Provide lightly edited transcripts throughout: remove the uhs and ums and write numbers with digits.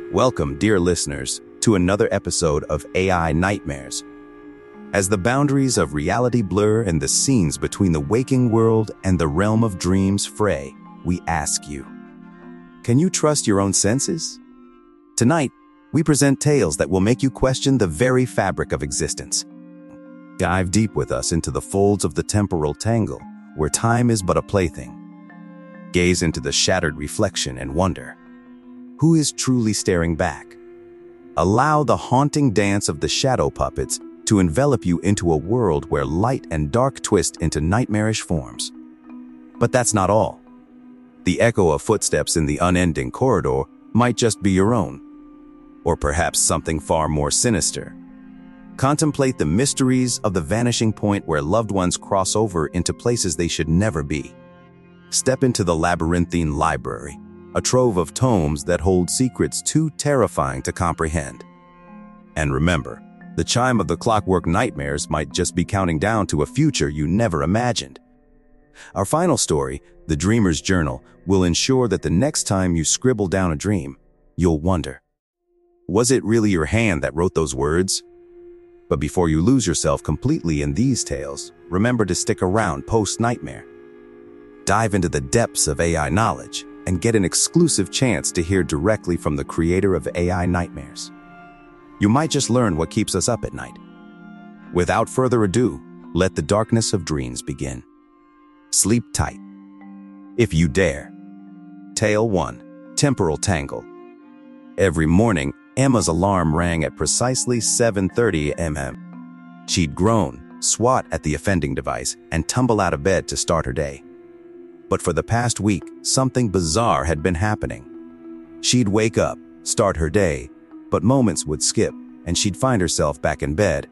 Welcome, dear listeners, to another episode of AI Nightmares. As the boundaries of reality blur and the scenes between the waking world and the realm of dreams fray, we ask you, can you trust your own senses? Tonight, we present tales that will make you question the very fabric of existence. Dive deep with us into the folds of the temporal tangle, where time is but a plaything. Gaze into the shattered reflection and wonder, who is truly staring back? Allow the haunting dance of the shadow puppets to envelop you into a world where light and dark twist into nightmarish forms. But that's not all. The echo of footsteps in the unending corridor might just be your own, or perhaps something far more sinister. Contemplate the mysteries of the vanishing point where loved ones cross over into places they should never be. Step into the labyrinthine library, a trove of tomes that hold secrets too terrifying to comprehend. And remember, the chime of the clockwork nightmares might just be counting down to a future you never imagined. Our final story, The Dreamer's Journal, will ensure that the next time you scribble down a dream, you'll wonder, was it really your hand that wrote those words? But before you lose yourself completely in these tales, remember to stick around post-nightmare. Dive into the depths of AI knowledge and get an exclusive chance to hear directly from the creator of AI Nightmares. You might just learn what keeps us up at night. Without further ado, let the darkness of dreams begin. Sleep tight, if you dare. Tale 1, Temporal Tangle. Every morning, Emma's alarm rang at precisely 7:30 a.m. She'd groan, swat at the offending device, and tumble out of bed to start her day. But for the past week, something bizarre had been happening. She'd wake up, start her day, but moments would skip, and she'd find herself back in bed.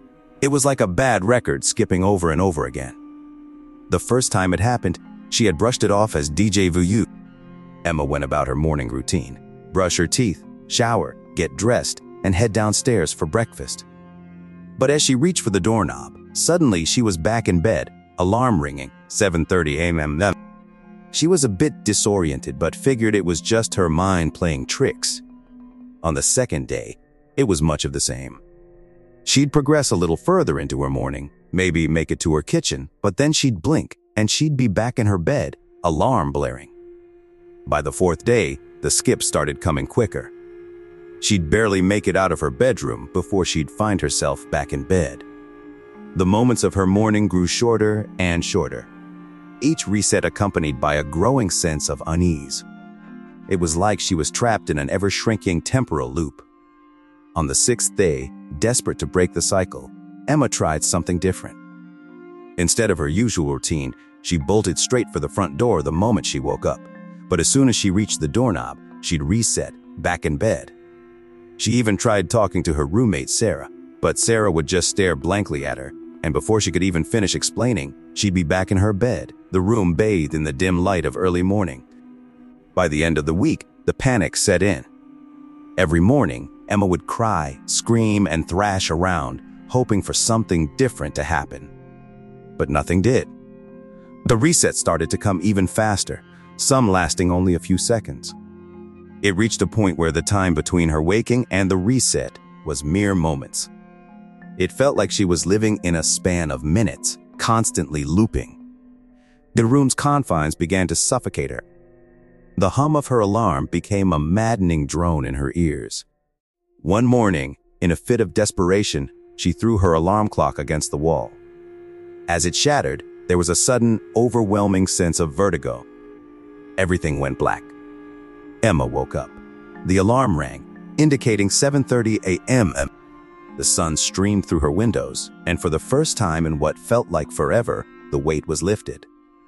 It was like a bad record skipping over and over again. The first time it happened, she had brushed it off as déjà vu. Emma went about her morning routine. Brush her teeth, shower, get dressed, and head downstairs for breakfast. But as she reached for the doorknob, suddenly she was back in bed, alarm ringing, 7:30 a.m. She was a bit disoriented but figured it was just her mind playing tricks. On the second day, it was much of the same. She'd progress a little further into her morning, maybe make it to her kitchen, but then she'd blink and she'd be back in her bed, alarm blaring. By the fourth day, the skips started coming quicker. She'd barely make it out of her bedroom before she'd find herself back in bed. The moments of her morning grew shorter and shorter, each reset accompanied by a growing sense of unease. It was like she was trapped in an ever-shrinking temporal loop. On the sixth day, desperate to break the cycle, Emma tried something different. Instead of her usual routine, she bolted straight for the front door the moment she woke up. But as soon as she reached the doorknob, she'd reset, back in bed. She even tried talking to her roommate, Sarah, but Sarah would just stare blankly at her, and before she could even finish explaining, she'd be back in her bed, the room bathed in the dim light of early morning. By the end of the week, the panic set in. Every morning, Emma would cry, scream, and thrash around, hoping for something different to happen. But nothing did. The reset started to come even faster, some lasting only a few seconds. It reached a point where the time between her waking and the reset was mere moments. It felt like she was living in a span of minutes, constantly looping. The room's confines began to suffocate her. The hum of her alarm became a maddening drone in her ears. One morning, in a fit of desperation, she threw her alarm clock against the wall. As it shattered, there was a sudden, overwhelming sense of vertigo. Everything went black. Emma woke up. The alarm rang, indicating 7:30 a.m. The sun streamed through her windows, and for the first time in what felt like forever, the weight was lifted.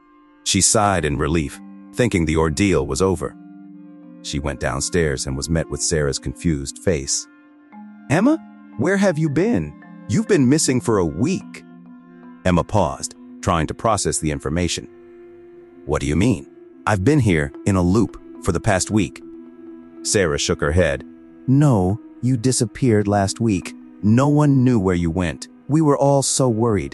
She sighed in relief, thinking the ordeal was over. She went downstairs and was met with Sarah's confused face. "Emma, where have you been? You've been missing for a week." Emma paused, trying to process the information. "What do you mean? I've been here in a loop for the past week." Sarah shook her head. "No, you disappeared last week. No one knew where you went. We were all so worried."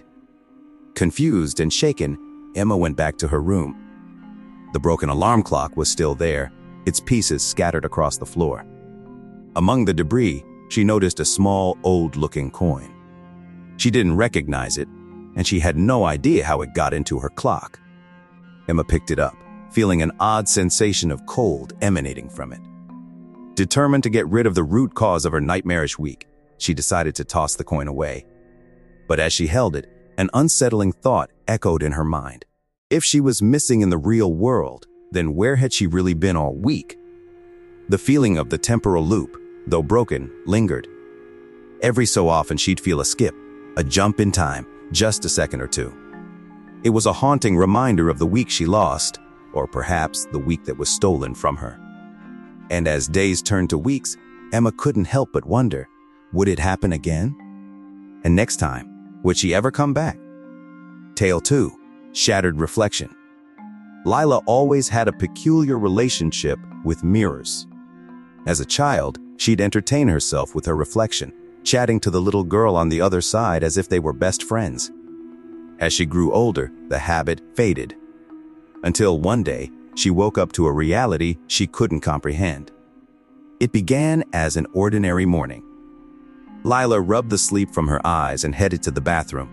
Confused and shaken, Emma went back to her room. The broken alarm clock was still there, its pieces scattered across the floor. Among the debris, she noticed a small, old-looking coin. She didn't recognize it, and she had no idea how it got into her clock. Emma picked it up, feeling an odd sensation of cold emanating from it. Determined to get rid of the root cause of her nightmarish week, she decided to toss the coin away. But as she held it, an unsettling thought echoed in her mind. If she was missing in the real world, then where had she really been all week? The feeling of the temporal loop, though broken, lingered. Every so often she'd feel a skip, a jump in time, just a second or two. It was a haunting reminder of the week she lost, or perhaps the week that was stolen from her. And as days turned to weeks, Emma couldn't help but wonder, would it happen again? And next time, would she ever come back? Tale 2, Shattered Reflection. Lila always had a peculiar relationship with mirrors. As a child, she'd entertain herself with her reflection, chatting to the little girl on the other side as if they were best friends. As she grew older, the habit faded. Until one day, she woke up to a reality she couldn't comprehend. It began as an ordinary morning. Lila rubbed the sleep from her eyes and headed to the bathroom.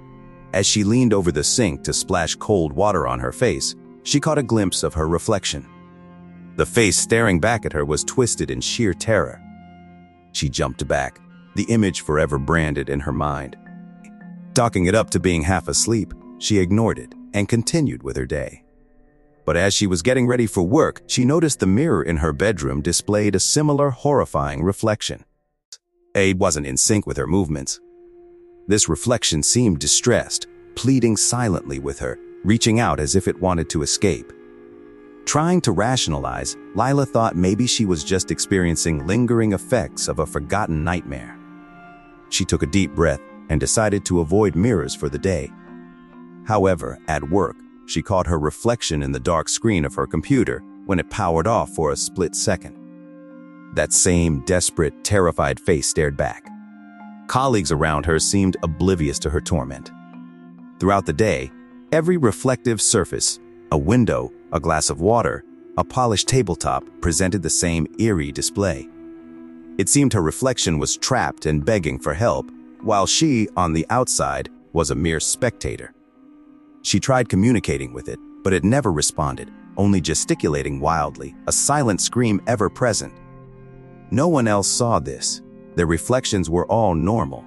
As she leaned over the sink to splash cold water on her face, she caught a glimpse of her reflection. The face staring back at her was twisted in sheer terror. She jumped back, the image forever branded in her mind. Talking it up to being half asleep, she ignored it and continued with her day. But as she was getting ready for work, she noticed the mirror in her bedroom displayed a similar horrifying reflection. It wasn't in sync with her movements. This reflection seemed distressed, pleading silently with her, reaching out as if it wanted to escape. Trying to rationalize, Lila thought maybe she was just experiencing lingering effects of a forgotten nightmare. She took a deep breath and decided to avoid mirrors for the day. However, at work, she caught her reflection in the dark screen of her computer when it powered off for a split second. That same desperate, terrified face stared back. Colleagues around her seemed oblivious to her torment. Throughout the day, every reflective surface, a window, a glass of water, a polished tabletop, presented the same eerie display. It seemed her reflection was trapped and begging for help, while she, on the outside, was a mere spectator. She tried communicating with it, but it never responded, only gesticulating wildly, a silent scream ever present. No one else saw this. Their reflections were all normal.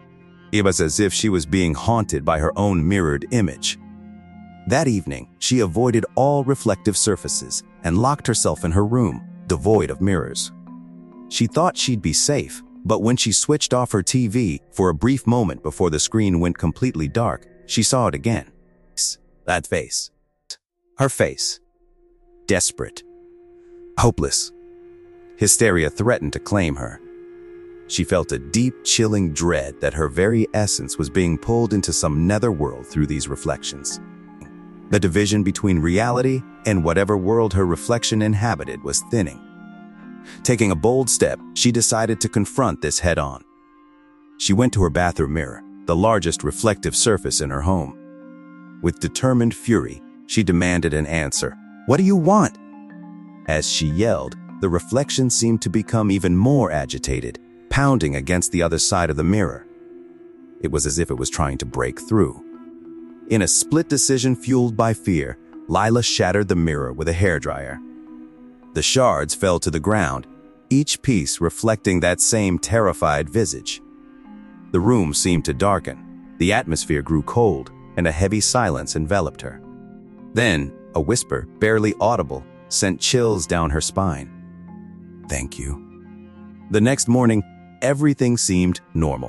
It was as if she was being haunted by her own mirrored image. That evening, she avoided all reflective surfaces and locked herself in her room, devoid of mirrors. She thought she'd be safe, but when she switched off her TV for a brief moment before the screen went completely dark, she saw it again. That face. Her face. Desperate. Hopeless. Hysteria threatened to claim her. She felt a deep, chilling dread that her very essence was being pulled into some netherworld through these reflections. The division between reality and whatever world her reflection inhabited was thinning. Taking a bold step, she decided to confront this head-on. She went to her bathroom mirror, the largest reflective surface in her home. With determined fury, she demanded an answer. "What do you want?" As she yelled, the reflection seemed to become even more agitated, pounding against the other side of the mirror. It was as if it was trying to break through. In a split decision fueled by fear, Lila shattered the mirror with a hairdryer. The shards fell to the ground, each piece reflecting that same terrified visage. The room seemed to darken, the atmosphere grew cold, and a heavy silence enveloped her. Then, a whisper, barely audible, sent chills down her spine. "Thank you." The next morning, everything seemed normal.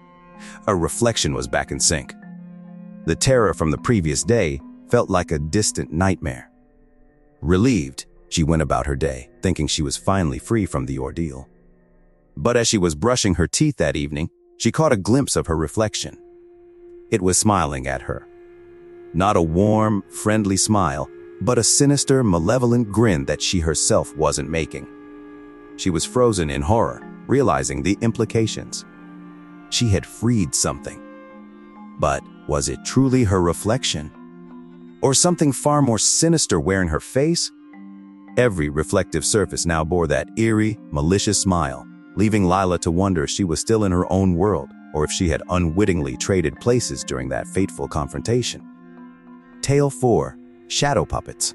A reflection was back in sync. The terror from the previous day felt like a distant nightmare. Relieved, she went about her day, thinking she was finally free from the ordeal. But as she was brushing her teeth that evening, she caught a glimpse of her reflection. It was smiling at her. Not a warm, friendly smile, but a sinister, malevolent grin that she herself wasn't making. She was frozen in horror, realizing the implications. She had freed something. But was it truly her reflection? Or something far more sinister wearing her face? Every reflective surface now bore that eerie, malicious smile, leaving Lila to wonder if she was still in her own world or if she had unwittingly traded places during that fateful confrontation. Tale 4. Shadow Puppets.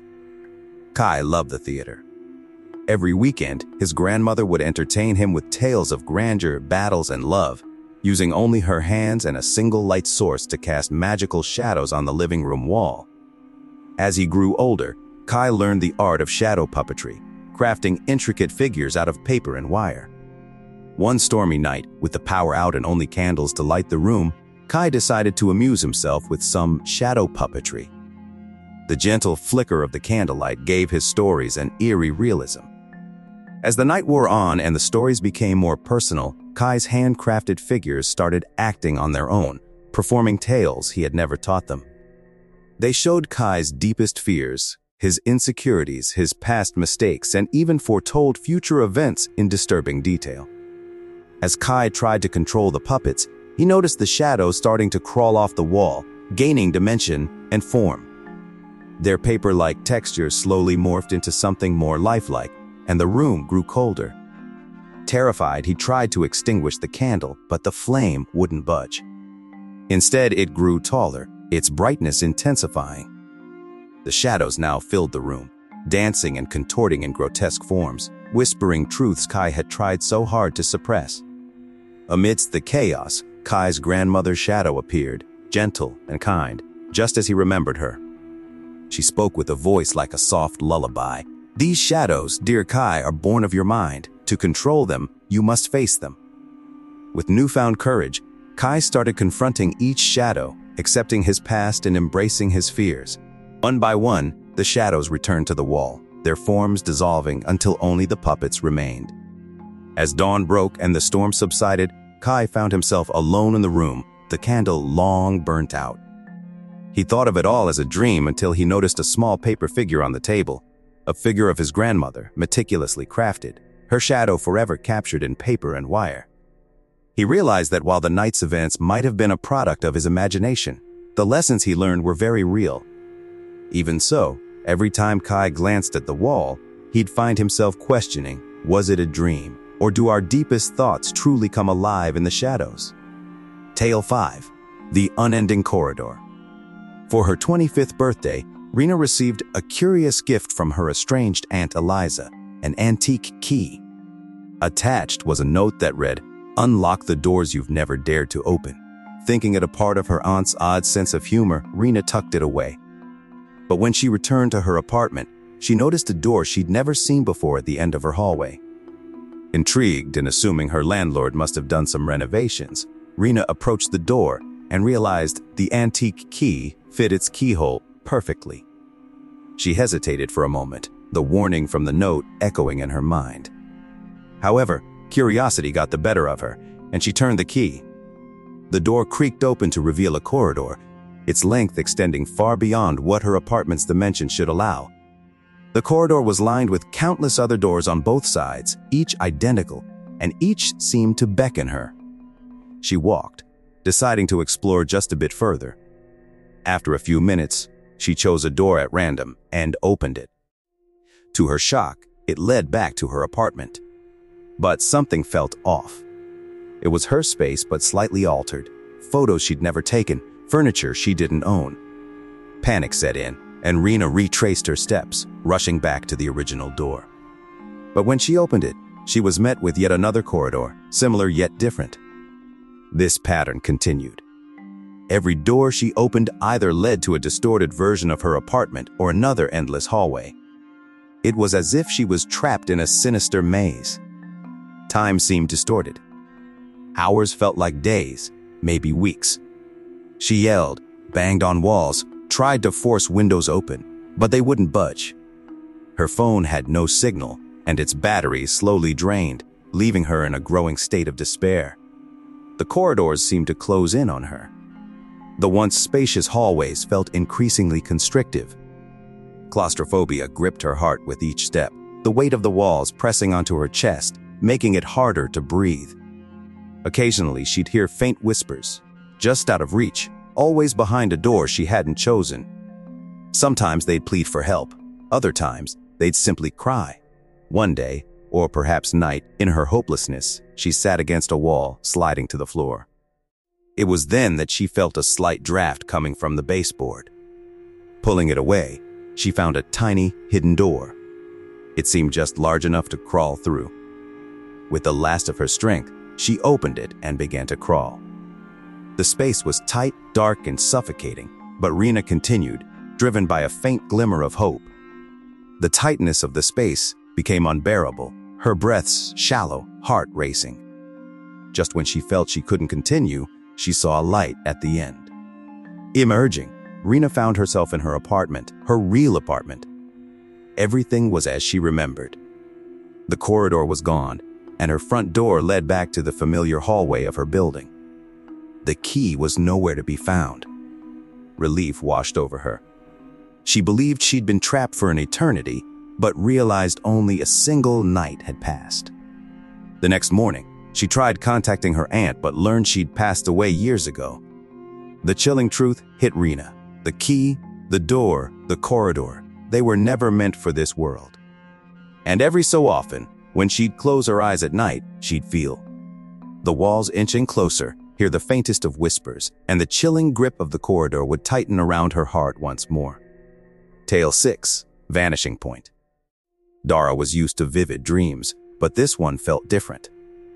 Kai loved the theater. Every weekend, his grandmother would entertain him with tales of grandeur, battles, and love, using only her hands and a single light source to cast magical shadows on the living room wall. As he grew older, Kai learned the art of shadow puppetry, crafting intricate figures out of paper and wire. One stormy night, with the power out and only candles to light the room, Kai decided to amuse himself with some shadow puppetry. The gentle flicker of the candlelight gave his stories an eerie realism. As the night wore on and the stories became more personal, Kai's handcrafted figures started acting on their own, performing tales he had never taught them. They showed Kai's deepest fears, his insecurities, his past mistakes, and even foretold future events in disturbing detail. As Kai tried to control the puppets, he noticed the shadows starting to crawl off the wall, gaining dimension and form. Their paper-like textures slowly morphed into something more lifelike, and the room grew colder. Terrified, he tried to extinguish the candle, but the flame wouldn't budge. Instead, it grew taller, its brightness intensifying. The shadows now filled the room, dancing and contorting in grotesque forms, whispering truths Kai had tried so hard to suppress. Amidst the chaos, Kai's grandmother's shadow appeared, gentle and kind, just as he remembered her. She spoke with a voice like a soft lullaby. "These shadows, dear Kai, are born of your mind. To control them, you must face them." With newfound courage, Kai started confronting each shadow, accepting his past and embracing his fears. One by one, the shadows returned to the wall, their forms dissolving until only the puppets remained. As dawn broke and the storm subsided, Kai found himself alone in the room, the candle long burnt out. He thought of it all as a dream until he noticed a small paper figure on the table, a figure of his grandmother, meticulously crafted, her shadow forever captured in paper and wire. He realized that while the night's events might have been a product of his imagination, the lessons he learned were very real. Even so, every time Kai glanced at the wall, he'd find himself questioning, was it a dream, or do our deepest thoughts truly come alive in the shadows? Tale 5. The Unending Corridor. For her 25th birthday, Rena received a curious gift from her estranged Aunt Eliza, an antique key. Attached was a note that read, "Unlock the doors you've never dared to open." Thinking it a part of her aunt's odd sense of humor, Rena tucked it away. But when she returned to her apartment, she noticed a door she'd never seen before at the end of her hallway. Intrigued and assuming her landlord must have done some renovations, Rena approached the door and realized the antique key fit its keyhole perfectly. She hesitated for a moment, the warning from the note echoing in her mind. However, curiosity got the better of her, and she turned the key. The door creaked open to reveal a corridor, its length extending far beyond what her apartment's dimensions should allow. The corridor was lined with countless other doors on both sides, each identical, and each seemed to beckon her. She walked, deciding to explore just a bit further. After a few minutes, she chose a door at random and opened it. To her shock, it led back to her apartment. But something felt off. It was her space but slightly altered, photos she'd never taken, furniture she didn't own. Panic set in, and Rena retraced her steps, rushing back to the original door. But when she opened it, she was met with yet another corridor, similar yet different. This pattern continued. Every door she opened either led to a distorted version of her apartment or another endless hallway. It was as if she was trapped in a sinister maze. Time seemed distorted. Hours felt like days, maybe weeks. She yelled, banged on walls, tried to force windows open, but they wouldn't budge. Her phone had no signal, and its battery slowly drained, leaving her in a growing state of despair. The corridors seemed to close in on her. The once spacious hallways felt increasingly constrictive. Claustrophobia gripped her heart with each step, the weight of the walls pressing onto her chest, making it harder to breathe. Occasionally, she'd hear faint whispers, just out of reach, always behind a door she hadn't chosen. Sometimes they'd plead for help. Other times, they'd simply cry. One day, or perhaps night. In her hopelessness, she sat against a wall, sliding to the floor. It was then that she felt a slight draft coming from the baseboard. Pulling it away, she found a tiny, hidden door. It seemed just large enough to crawl through. With the last of her strength, she opened it and began to crawl. The space was tight, dark, and suffocating, but Rena continued, driven by a faint glimmer of hope. The tightness of the space became unbearable, her breaths shallow, heart racing. Just when she felt she couldn't continue, she saw a light at the end. Emerging, Rena found herself in her apartment, her real apartment. Everything was as she remembered. The corridor was gone, and her front door led back to the familiar hallway of her building. The key was nowhere to be found. Relief washed over her. She believed she'd been trapped for an eternity, but realized only a single night had passed. The next morning, she tried contacting her aunt but learned she'd passed away years ago. The chilling truth hit Rena. The key, the door, the corridor, they were never meant for this world. And every so often, when she'd close her eyes at night, she'd feel the walls inching closer, hear the faintest of whispers, and the chilling grip of the corridor would tighten around her heart once more. Tale 6. Vanishing Point. Dara was used to vivid dreams, but this one felt different.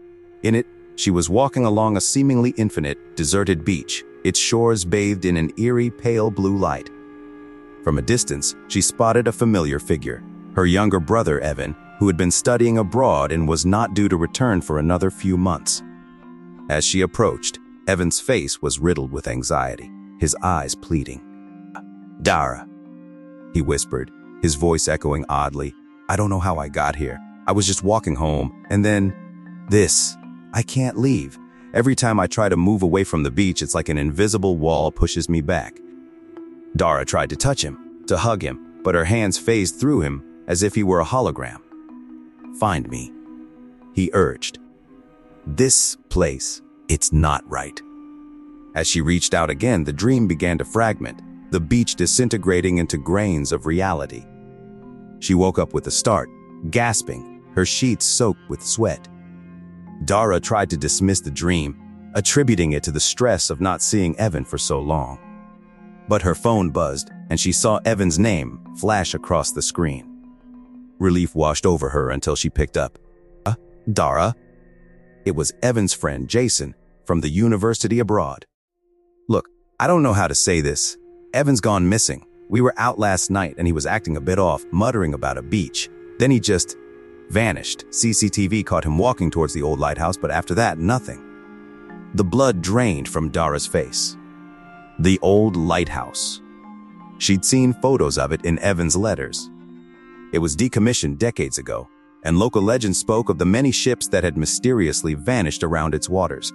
In it, she was walking along a seemingly infinite, deserted beach, its shores bathed in an eerie, pale blue light. From a distance, she spotted a familiar figure, her younger brother Evan, who had been studying abroad and was not due to return for another few months. As she approached, Evan's face was riddled with anxiety, his eyes pleading. "Dara," he whispered, his voice echoing oddly. "I don't know how I got here. I was just walking home, and then this. I can't leave. Every time I try to move away from the beach, it's like an invisible wall pushes me back." Dara tried to touch him, to hug him, but her hands phased through him as if he were a hologram. "Find me," he urged. "This place, it's not right." As she reached out again, the dream began to fragment, the beach disintegrating into grains of reality. She woke up with a start, gasping, her sheets soaked with sweat. Dara tried to dismiss the dream, attributing it to the stress of not seeing Evan for so long. But her phone buzzed, and she saw Evan's name flash across the screen. Relief washed over her until she picked up. Dara?" It was Evan's friend Jason from the university abroad. "Look, I don't know how to say this. Evan's gone missing. We were out last night and he was acting a bit off, muttering about a beach. Then he just vanished. CCTV caught him walking towards the old lighthouse, but after that, nothing." The blood drained from Dara's face. The old lighthouse. She'd seen photos of it in Evan's letters. It was decommissioned decades ago, and local legends spoke of the many ships that had mysteriously vanished around its waters.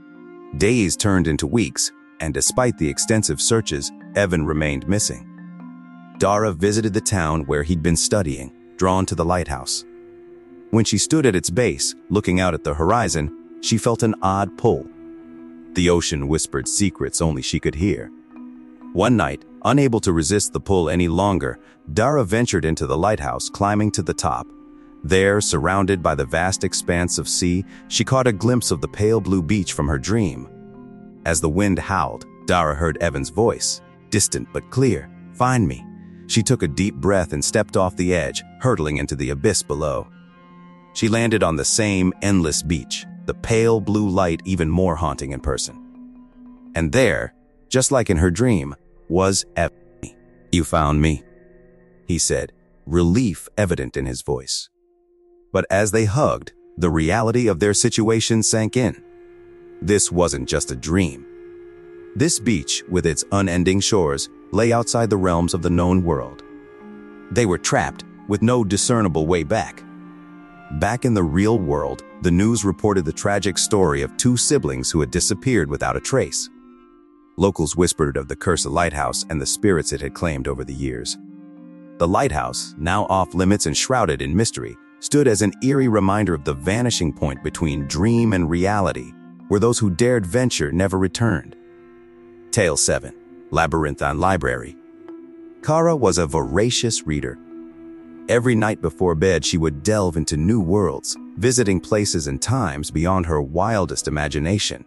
Days turned into weeks, and despite the extensive searches, Evan remained missing. Dara visited the town where he'd been studying, drawn to the lighthouse. When she stood at its base, looking out at the horizon, she felt an odd pull. The ocean whispered secrets only she could hear. One night, unable to resist the pull any longer, Dara ventured into the lighthouse, climbing to the top. There, surrounded by the vast expanse of sea, she caught a glimpse of the pale blue beach from her dream. As the wind howled, Dara heard Evan's voice, distant but clear. "Find me." She took a deep breath and stepped off the edge, hurtling into the abyss below. She landed on the same endless beach, the pale blue light even more haunting in person. And there, just like in her dream, was Evan. "You found me," he said, relief evident in his voice. But as they hugged, the reality of their situation sank in. This wasn't just a dream. This beach, with its unending shores, lay outside the realms of the known world. They were trapped, with no discernible way back. Back in the real world, the news reported the tragic story of two siblings who had disappeared without a trace. Locals whispered of the cursed lighthouse and the spirits it had claimed over the years. The lighthouse, now off limits and shrouded in mystery, stood as an eerie reminder of the vanishing point between dream and reality, where those who dared venture never returned. Tale 7. Labyrinthine Library. Kara was a voracious reader. Every night before bed, she would delve into new worlds, visiting places and times beyond her wildest imagination.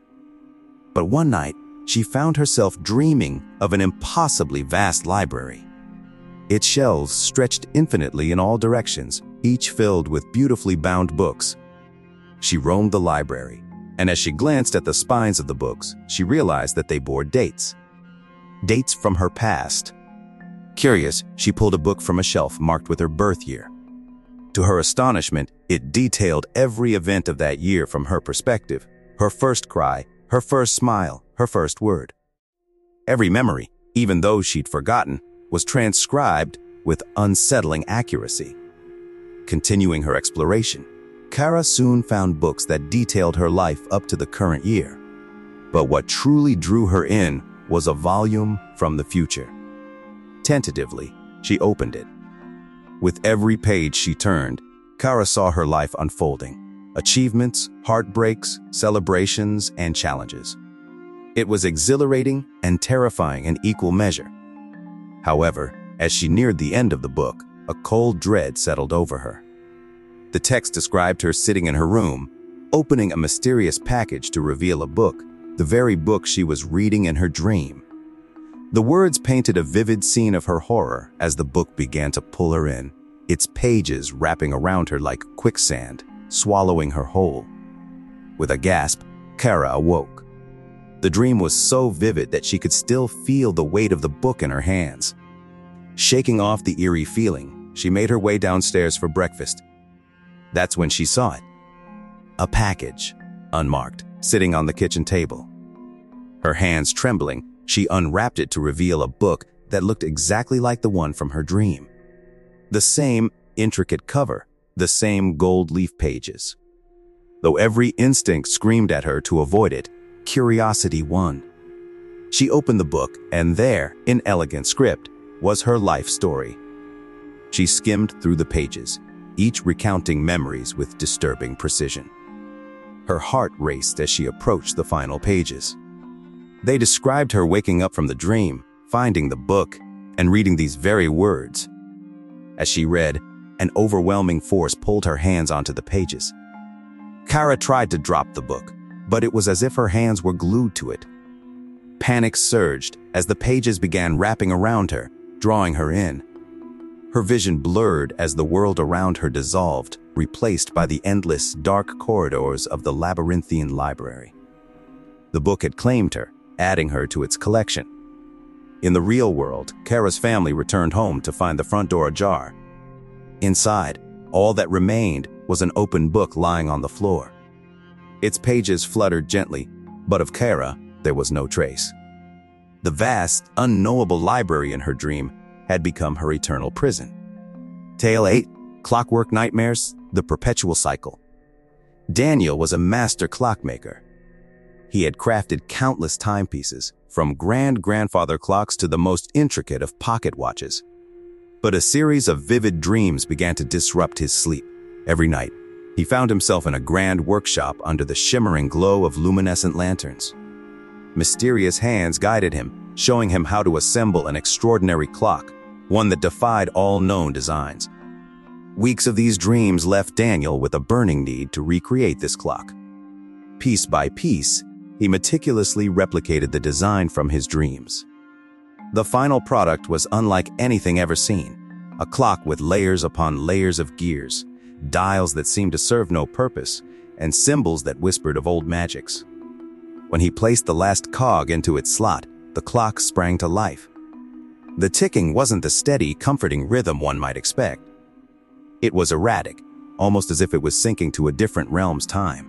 But one night, she found herself dreaming of an impossibly vast library. Its shelves stretched infinitely in all directions, each filled with beautifully bound books. She roamed the library, and as she glanced at the spines of the books, she realized that they bore dates. Dates from her past. Curious, she pulled a book from a shelf marked with her birth year. To her astonishment, it detailed every event of that year from her perspective: her first cry, her first smile, her first word. Every memory, even those she'd forgotten, was transcribed with unsettling accuracy. Continuing her exploration, Kara soon found books that detailed her life up to the current year. But what truly drew her in was a volume from the future. Tentatively, she opened it. With every page she turned, Kara saw her life unfolding: achievements, heartbreaks, celebrations, and challenges. It was exhilarating and terrifying in equal measure. However, as she neared the end of the book, a cold dread settled over her. The text described her sitting in her room, opening a mysterious package to reveal a book, the very book she was reading in her dream. The words painted a vivid scene of her horror as the book began to pull her in, its pages wrapping around her like quicksand, swallowing her whole. With a gasp, Kara awoke. The dream was so vivid that she could still feel the weight of the book in her hands. Shaking off the eerie feeling, she made her way downstairs for breakfast. That's when she saw it. A package, unmarked, sitting on the kitchen table. Her hands trembling, she unwrapped it to reveal a book that looked exactly like the one from her dream. The same intricate cover, the same gold leaf pages. Though every instinct screamed at her to avoid it, curiosity won. She opened the book, and there, in elegant script, was her life story. She skimmed through the pages, each recounting memories with disturbing precision. Her heart raced as she approached the final pages. They described her waking up from the dream, finding the book, and reading these very words. As she read, an overwhelming force pulled her hands onto the pages. Kara tried to drop the book, but it was as if her hands were glued to it. Panic surged as the pages began wrapping around her, drawing her in. Her vision blurred as the world around her dissolved, replaced by the endless, dark corridors of the labyrinthine library. The book had claimed her, adding her to its collection. In the real world, Kara's family returned home to find the front door ajar. Inside, all that remained was an open book lying on the floor. Its pages fluttered gently, but of Kara, there was no trace. The vast, unknowable library in her dream had become her eternal prison. Tale 8: Clockwork Nightmares, The Perpetual Cycle. Daniel was a master clockmaker. He had crafted countless timepieces, from grand-grandfather clocks to the most intricate of pocket watches. But a series of vivid dreams began to disrupt his sleep. Every night, he found himself in a grand workshop under the shimmering glow of luminescent lanterns. Mysterious hands guided him, showing him how to assemble an extraordinary clock, one that defied all known designs. Weeks of these dreams left Daniel with a burning need to recreate this clock. Piece by piece, he meticulously replicated the design from his dreams. The final product was unlike anything ever seen: a clock with layers upon layers of gears, dials that seemed to serve no purpose, and symbols that whispered of old magics. When he placed the last cog into its slot, the clock sprang to life. The ticking wasn't the steady, comforting rhythm one might expect. It was erratic, almost as if it was syncing to a different realm's time.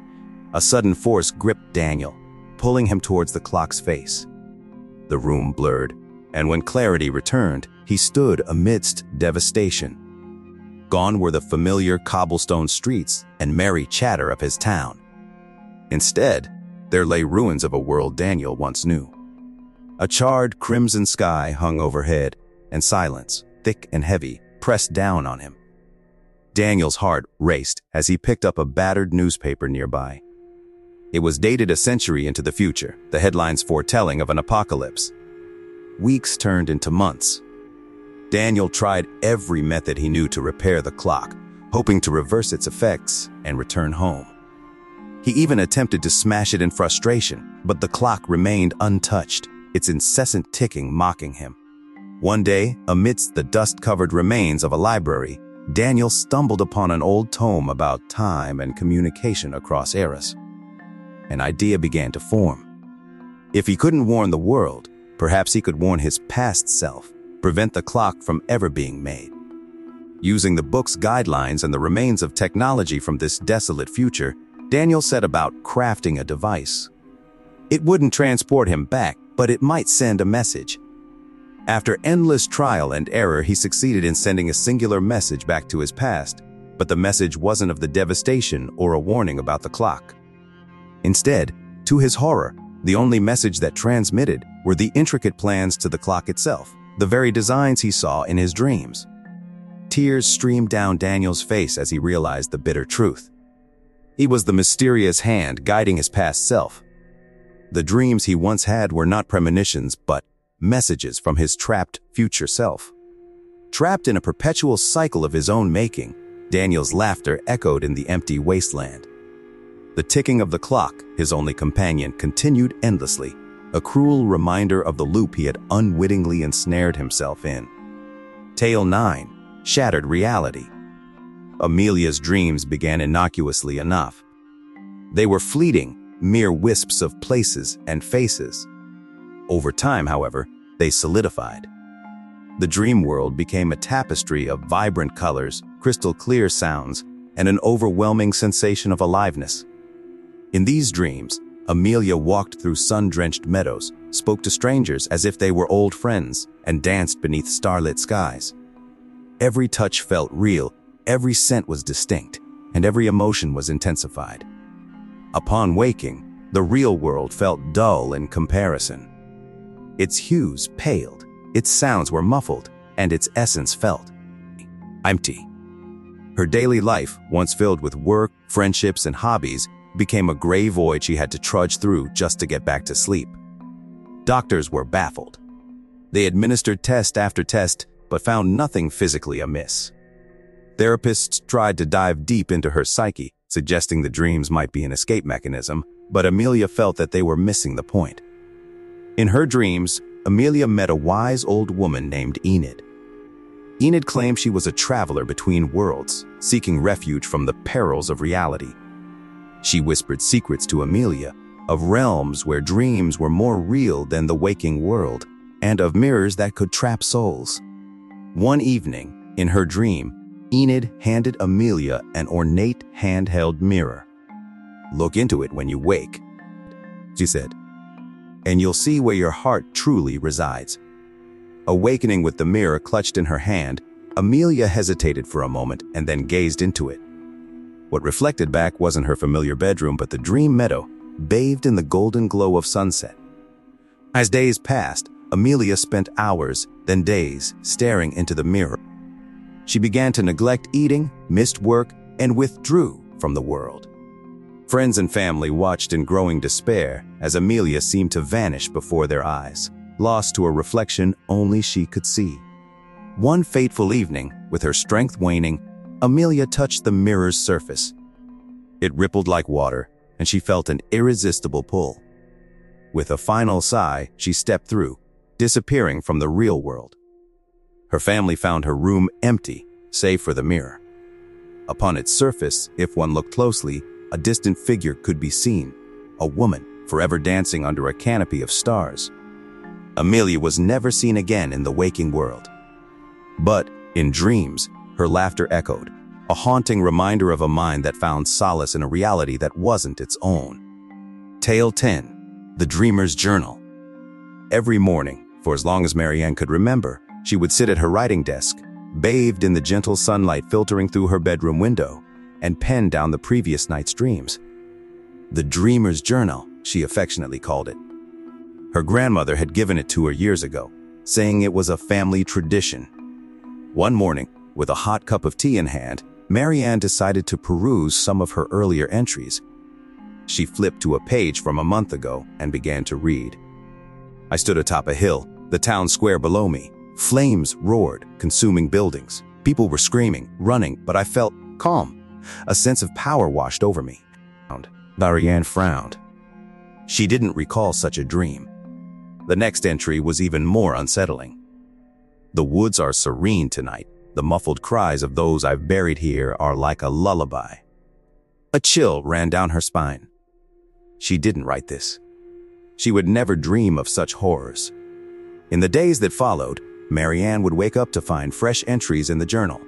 A sudden force gripped Daniel, pulling him towards the clock's face. The room blurred, and when clarity returned, he stood amidst devastation. Gone were the familiar cobblestone streets and merry chatter of his town. Instead, there lay ruins of a world Daniel once knew. A charred crimson sky hung overhead, and silence, thick and heavy, pressed down on him. Daniel's heart raced as he picked up a battered newspaper nearby. It was dated a century into the future, the headlines foretelling of an apocalypse. Weeks turned into months. Daniel tried every method he knew to repair the clock, hoping to reverse its effects and return home. He even attempted to smash it in frustration, but the clock remained untouched, its incessant ticking mocking him. One day, amidst the dust-covered remains of a library, Daniel stumbled upon an old tome about time and communication across eras. An idea began to form. If he couldn't warn the world, perhaps he could warn his past self, prevent the clock from ever being made. Using the book's guidelines and the remains of technology from this desolate future, Daniel set about crafting a device. It wouldn't transport him back, but it might send a message. After endless trial and error, he succeeded in sending a singular message back to his past, but the message wasn't of the devastation or a warning about the clock. Instead, to his horror, the only message that transmitted were the intricate plans to the clock itself, the very designs he saw in his dreams. Tears streamed down Daniel's face as he realized the bitter truth. He was the mysterious hand guiding his past self. The dreams he once had were not premonitions, but messages from his trapped future self. Trapped in a perpetual cycle of his own making, Daniel's laughter echoed in the empty wasteland. The ticking of the clock, his only companion, continued endlessly, a cruel reminder of the loop he had unwittingly ensnared himself in. Tale 9: Shattered Reality. Amelia's dreams began innocuously enough. They were fleeting, mere wisps of places and faces. Over time, however, they solidified. The dream world became a tapestry of vibrant colors, crystal clear sounds, and an overwhelming sensation of aliveness. In these dreams, Amelia walked through sun-drenched meadows, spoke to strangers as if they were old friends, and danced beneath starlit skies. Every touch felt real, every scent was distinct, and every emotion was intensified. Upon waking, the real world felt dull in comparison. Its hues paled, its sounds were muffled, and its essence felt empty. Her daily life, once filled with work, friendships, and hobbies, became a gray void she had to trudge through just to get back to sleep. Doctors were baffled. They administered test after test, but found nothing physically amiss. Therapists tried to dive deep into her psyche, suggesting the dreams might be an escape mechanism, but Amelia felt that they were missing the point. In her dreams, Amelia met a wise old woman named Enid. Enid claimed she was a traveler between worlds, seeking refuge from the perils of reality. She whispered secrets to Amelia, of realms where dreams were more real than the waking world, and of mirrors that could trap souls. One evening, in her dream, Enid handed Amelia an ornate handheld mirror. "Look into it when you wake," she said, "and you'll see where your heart truly resides." Awakening with the mirror clutched in her hand, Amelia hesitated for a moment and then gazed into it. What reflected back wasn't her familiar bedroom, but the dream meadow, bathed in the golden glow of sunset. As days passed, Amelia spent hours, then days, staring into the mirror. She began to neglect eating, missed work, and withdrew from the world. Friends and family watched in growing despair as Amelia seemed to vanish before their eyes, lost to a reflection only she could see. One fateful evening, with her strength waning, Amelia touched the mirror's surface. It rippled like water, and she felt an irresistible pull. With a final sigh, she stepped through, disappearing from the real world. Her family found her room empty, save for the mirror. Upon its surface, if one looked closely, a distant figure could be seen, a woman forever dancing under a canopy of stars. Amelia was never seen again in the waking world. But, in dreams, her laughter echoed, a haunting reminder of a mind that found solace in a reality that wasn't its own. Tale 10: The Dreamer's Journal. Every morning, for as long as Marianne could remember, she would sit at her writing desk, bathed in the gentle sunlight filtering through her bedroom window, and pen down the previous night's dreams. The Dreamer's Journal, she affectionately called it. Her grandmother had given it to her years ago, saying it was a family tradition. One morning, with a hot cup of tea in hand, Marianne decided to peruse some of her earlier entries. She flipped to a page from a month ago and began to read. "I stood atop a hill, the town square below me, Flames roared, consuming buildings. People were screaming, running, but I felt calm. A sense of power washed over me. Marianne frowned. She didn't recall such a dream. The next entry was even more unsettling. The woods are serene tonight. The muffled cries of those I've buried here are like a lullaby. A chill ran down her spine. She didn't write this. She would never dream of such horrors. In the days that followed, Marianne would wake up to find fresh entries in the journal.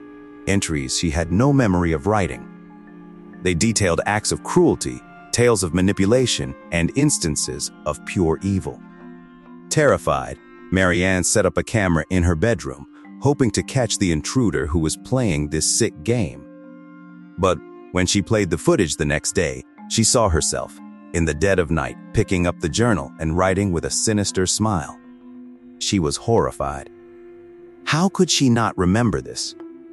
Entries she had no memory of writing. They detailed acts of cruelty, tales of manipulation, and instances of pure evil. Terrified, Marianne set up a camera in her bedroom, hoping to catch the intruder who was playing this sick game. But when she played the footage the next day, she saw herself, in the dead of night, picking up the journal and writing with a sinister smile. She was horrified. How could she not remember this?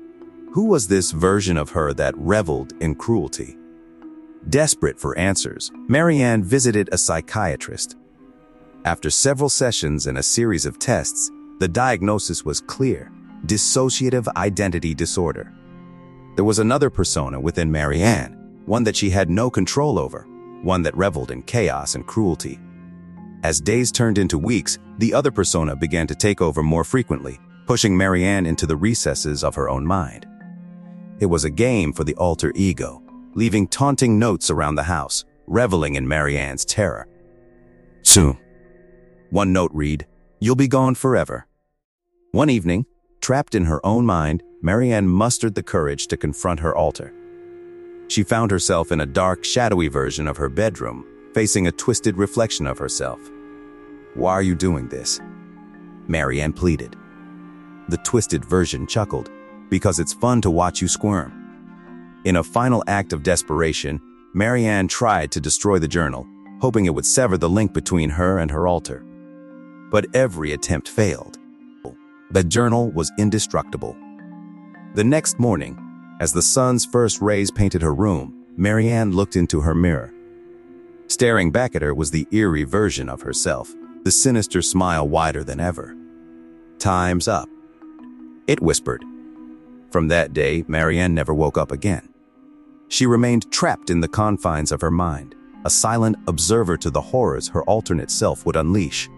Who was this version of her that reveled in cruelty? Desperate for answers, Marianne visited a psychiatrist. After several sessions and a series of tests, the diagnosis was clear: dissociative identity disorder. There was another persona within Marianne, one that she had no control over, one that reveled in chaos and cruelty. As days turned into weeks, the other persona began to take over more frequently, pushing Marianne into the recesses of her own mind. It was a game for the alter ego, leaving taunting notes around the house, reveling in Marianne's terror. Soon. One note read, "You'll be gone forever." One evening, trapped in her own mind, Marianne mustered the courage to confront her alter. She found herself in a dark, shadowy version of her bedroom, facing a twisted reflection of herself. "Why are you doing this?" Marianne pleaded. The twisted version chuckled, "Because it's fun to watch you squirm." In a final act of desperation, Marianne tried to destroy the journal, hoping it would sever the link between her and her alter. But every attempt failed. The journal was indestructible. The next morning, as the sun's first rays painted her room, Marianne looked into her mirror. Staring back at her was the eerie version of herself, the sinister smile wider than ever. "Time's up," it whispered. From that day, Marianne never woke up again. She remained trapped in the confines of her mind, a silent observer to the horrors her alternate self would unleash.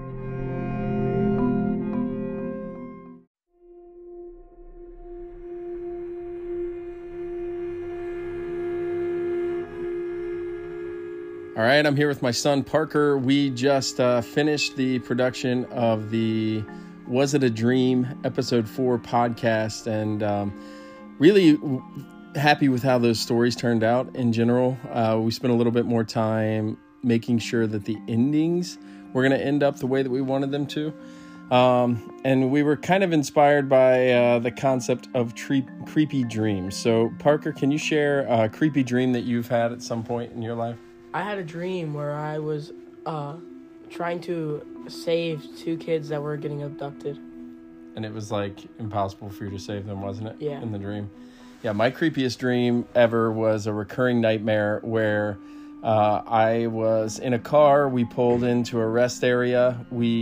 All right, I'm here with my son, Parker. We just finished the production of the Was It a Dream episode 4 podcast, and really happy with how those stories turned out in general. We spent a little bit more time making sure that the endings were going to end up the way that we wanted them to. And we were kind of inspired by the concept of creepy dreams. So, Parker, can you share a creepy dream that you've had at some point in your life? I had a dream where I was trying to save 2 kids that were getting abducted. And it was like impossible for you to save them, wasn't it? Yeah. In the dream. Yeah, my creepiest dream ever was a recurring nightmare where I was in a car. We pulled into a rest area.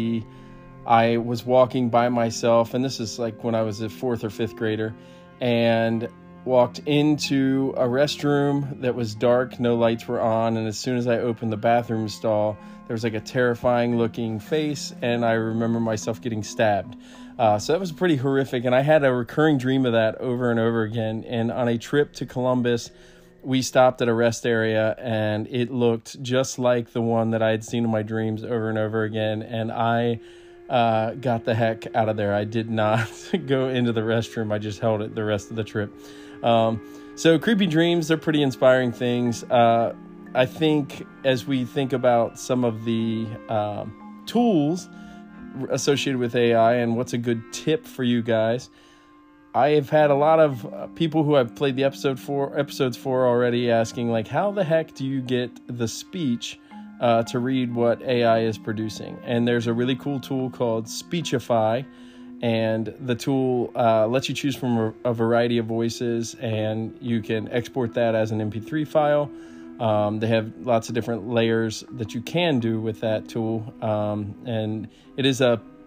I was walking by myself, and this is like when I was a 4th or 5th grader, and walked into a restroom that was dark, no lights were on, and as soon as I opened the bathroom stall, there was like a terrifying looking face, and I remember myself getting stabbed. So that was pretty horrific, and I had a recurring dream of that over and over again. And on a trip to Columbus, we stopped at a rest area, and it looked just like the one that I had seen in my dreams over and over again, and I got the heck out of there. I did not go into the restroom. I just held it the rest of the trip. So creepy dreams, they're pretty inspiring things. I think as we think about some of the tools associated with AI and what's a good tip for you guys, I have had a lot of people who I've played the episodes for already asking, like, how the heck do you get the speech to read what AI is producing? And there's a really cool tool called Speechify, and the tool lets you choose from a variety of voices, and you can export that as an MP3 file. They have lots of different layers that you can do with that tool, and it is a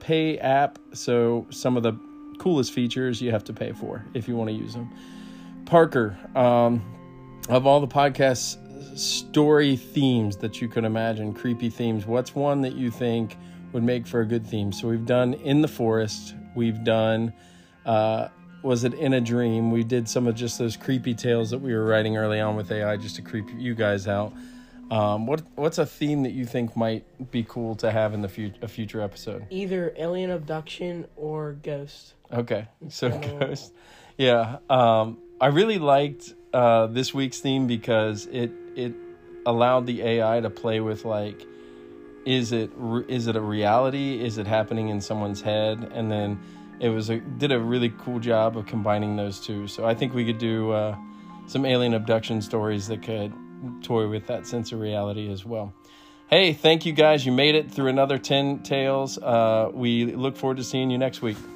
pay app, so some of the coolest features you have to pay for if you want to use them. Parker, of all the podcast story themes that you could imagine, creepy themes, what's one that you think would make for a good theme? So we've done In the Forest. We've done, was it In a Dream? We did some of just those creepy tales that we were writing early on with AI just to creep you guys out. What's a theme that you think might be cool to have in the a future episode? Either alien abduction or ghost. Okay, so ghost. Yeah, I really liked this week's theme because it allowed the AI to play with, like, is it a reality? Is it happening in someone's head? And then it did a really cool job of combining those two. So I think we could do some alien abduction stories that could toy with that sense of reality as well. Hey, thank you guys. You made it through another 10 Tales. We look forward to seeing you next week.